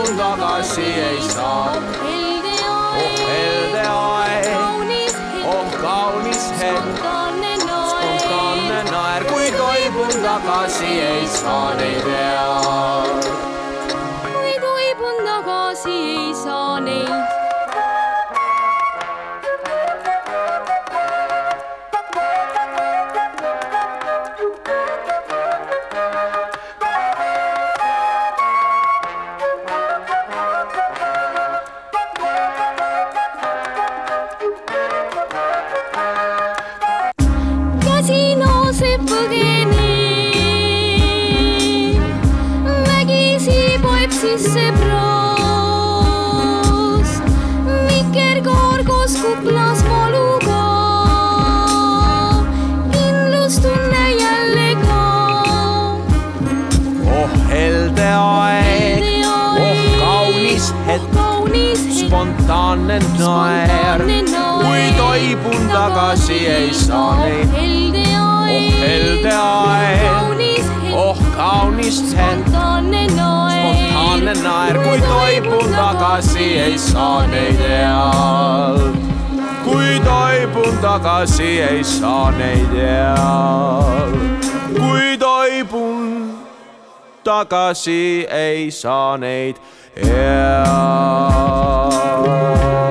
toibun tagasi ei saa. Helde aeg, kaunis hetk, spontaanne naer, kui toibun tagasi ei saa neid head. Kui toibun tagasi ei saa neid. Sisse proos, vikerkaar koos kuklas valuga, kindlustunne jälle ka. Oh helde aeg, oh kaunis hetk, spontaanne naer, kui toibun tagasi ei saa neid. Oh helde aeg, oh kaunis hetk, spontaanne naer, kui toibun tagasi ei saa neid head. Kui toibun tagasi ei saa neid head. Kui toibun tagasi ei saa neid head.